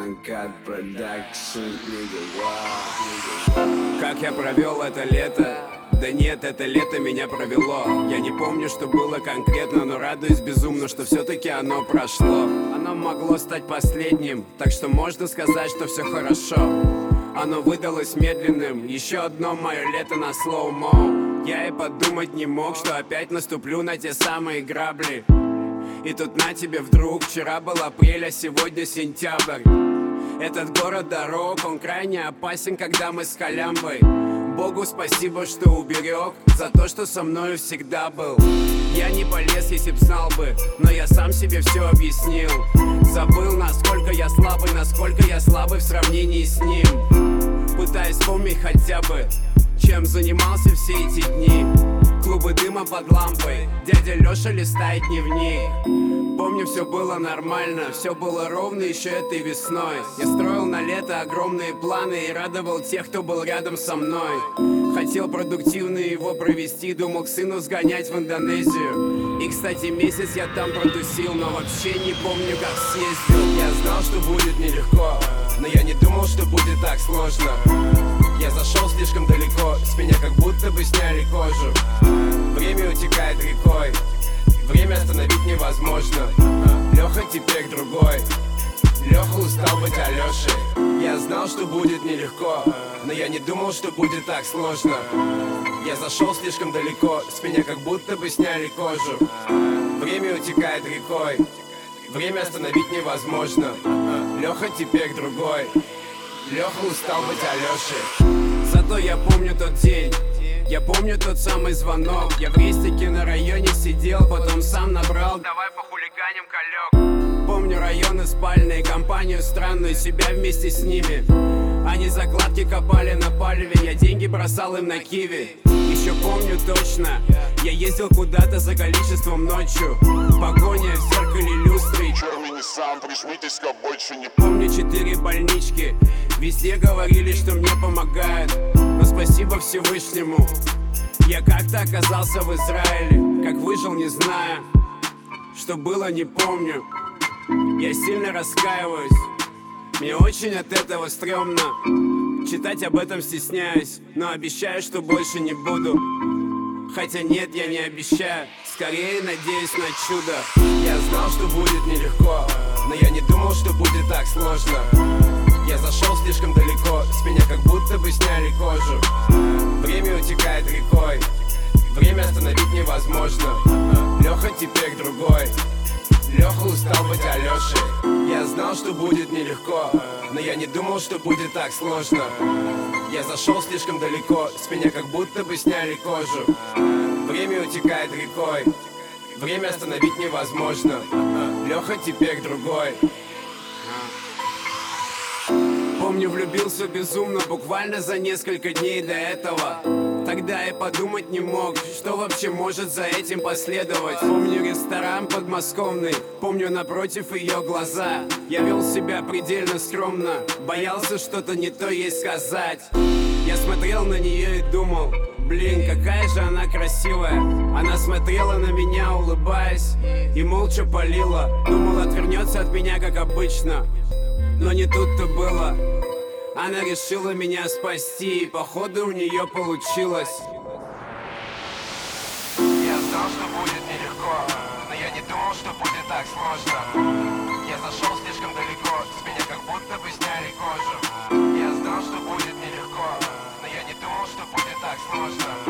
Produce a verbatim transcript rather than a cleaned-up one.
Uncut Production, nigga, wow. Как я провел это лето? Да нет, это лето меня провело. Я не помню, что было конкретно, но радуюсь безумно, что все-таки оно прошло. Оно могло стать последним, так что можно сказать, что все хорошо. Оно выдалось медленным, еще одно мое лето на слоумо. Я и подумать не мог, что опять наступлю на те самые грабли. И тут на тебе вдруг, вчера был апрель, а сегодня сентябрь. Этот город дорог, он крайне опасен, когда мы с халямбой. Богу спасибо, что уберег, за то, что со мною всегда был. Я не полез, если б знал бы, но я сам себе все объяснил. Забыл, насколько я слабый, насколько я слабый в сравнении с ним. Пытаясь вспомнить хотя бы, чем занимался все эти дни. Клубы дыма под лампой, дядя Леша листает дневник. Помню, все было нормально, все было ровно еще этой весной. Я строил на лето огромные планы и радовал тех, кто был рядом со мной. Хотел продуктивно его провести, думал к сыну сгонять в Индонезию. И, кстати, месяц я там протусил, но вообще не помню, как съездил. Я знал, что будет нелегко, но я не думал, что будет так сложно. Я зашел слишком далеко, с меня как будто бы сняли кожу. Время утекает рекой, время остановить невозможно. Леха теперь другой, Леха устал быть Алешей. Я знал, что будет нелегко, но я не думал, что будет так сложно. Я зашел слишком далеко, с меня как будто бы сняли кожу. Время утекает рекой, время остановить невозможно. Леха теперь другой, Леха устал быть Алешей. Зато я помню тот день, я помню тот самый звонок. Я в рестике на районе сидел, потом сам набрал «Давай похулиганим, колек». Помню районы спальные, компанию странную, себя вместе с ними. Они закладки копали на палеве, я деньги бросал им на киви. Еще помню точно, я ездил куда-то за количеством ночью. Погоня в зеркале люстры. Черный Ниссан, прижмитесь к обочине. Не помню четыре больнички, везде говорили, что мне помогают. Но спасибо Всевышнему, я как-то оказался в Израиле. Как выжил, не знаю, что было, не помню. Я сильно раскаиваюсь, мне очень от этого стрёмно. Читать об этом стесняюсь, но обещаю, что больше не буду. Хотя нет, я не обещаю, скорее надеюсь на чудо. Я знал, что будет нелегко, но я не думал, что будет так сложно. Я зашел слишком далеко, с меня как будто бы сняли кожу. Время утекает рекой, время остановить невозможно. Леха теперь другой, Леха устал быть Алешей. Я знал, что будет нелегко, но я не думал, что будет так сложно. Я зашел слишком далеко, с меня как будто бы сняли кожу. Время утекает рекой, время остановить невозможно. Леха теперь другой. Помню, влюбился безумно буквально за несколько дней до этого. Тогда я подумать не мог, что вообще может за этим последовать. Помню ресторан подмосковный, помню напротив ее глаза. Я вел себя предельно скромно, боялся что-то не то ей сказать. Я смотрел на нее и думал, блин, какая же она красивая. Она смотрела на меня, улыбаясь, и молча палила. Думал, отвернется от меня, как обычно, но не тут-то было. Она решила меня спасти, и походу у нее получилось. Я знал, что будет нелегко, но я не думал, что будет так сложно. Я зашел слишком далеко, с меня как будто бы сняли кожу. Я знал, что будет нелегко, но я не думал, что будет так сложно.